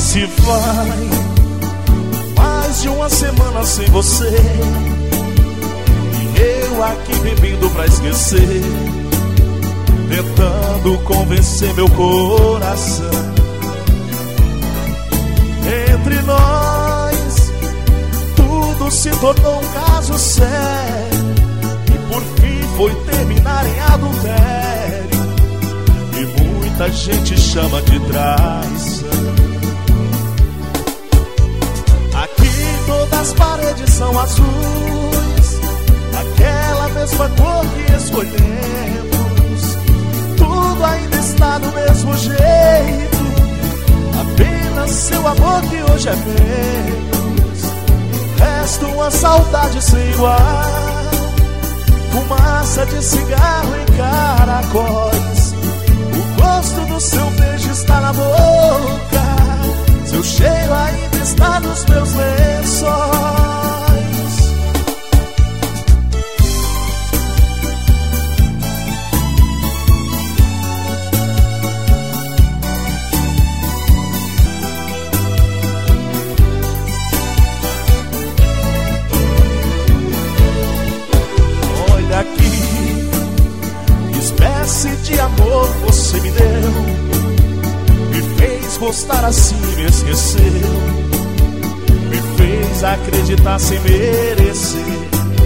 se vai. Mais de uma semana sem você, e eu aqui bebendo pra esquecer, tentando convencer meu coração. Entre nós tudo se tornou um caso sério, e por fim foi terminar em adultério, e muita gente chama de traição. Aqui todas as paredes são azuis, aquela mesma cor que escolhemos. Tudo ainda está do mesmo jeito, apenas seu amor que hoje é menos. Resta uma saudade sem igual, fumaça de cigarro em caracóis. O gosto do seu beijo está na boca, seu cheiro ainda está nos meus lençóis. Olha aqui, que espécie de amor você me deu, me fez gostar assim, me esqueceu, me fez acreditar sem merecer.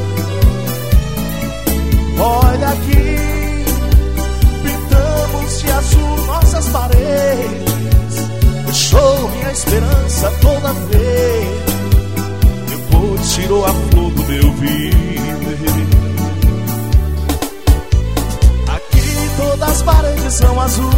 Olha aqui, pintamos de azul nossas paredes, deixou minha esperança toda verde, depois tirou a flor do meu viver. Aqui todas as paredes são azuis,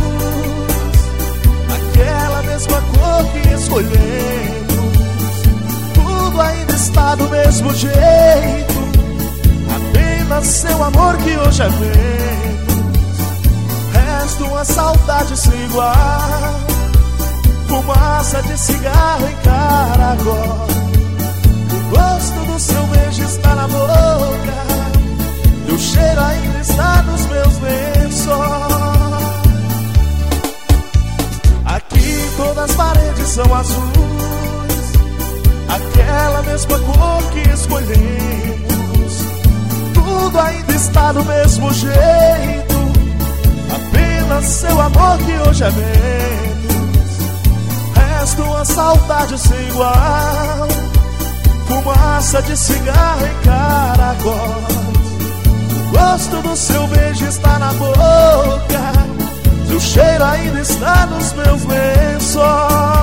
aquela mesma cor que escolhemos. Tudo ainda está do mesmo jeito, apenas seu amor que hoje é menos. Resta uma saudade sem igual, fumaça de cigarro em caracol. O gosto do seu beijo está na boca, teu cheiro ainda está nos meus lençóis. Aqui todas as paredes são azuis, aquela mesma cor que escolhemos. Tudo ainda está do mesmo jeito, apenas seu amor que hoje é menos. Resta uma saudade sem igual, fumaça de cigarro em caracol. O gosto do seu beijo está na boca, seu cheiro ainda está nos meus lençóis.